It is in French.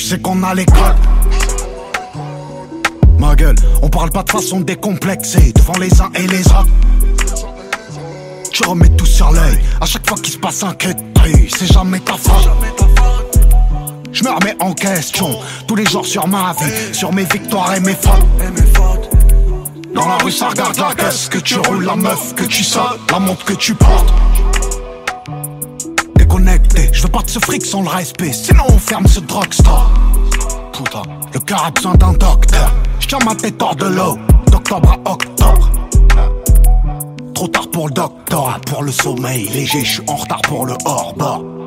sais qu'on a l'école. Ma gueule, on parle pas de façon décomplexée devant les uns et les autres. Tu remets tout sur l'œil, à chaque fois qu'il se passe un cul, c'est jamais ta faute. Je me remets en question, tous les jours sur ma vie, sur mes victoires et mes fautes. Dans la rue ça regarde la caisse que tu roules, la meuf que tu sautes, la montre que tu portes. Déconnecté, je veux pas de ce fric sans le respect, sinon on ferme ce drugstore. Putain, le cœur a besoin d'un docteur, je tiens ma tête hors de l'eau, d'octobre à octobre. Trop tard pour le doctorat, pour le sommeil léger, je suis en retard pour le hors-bord.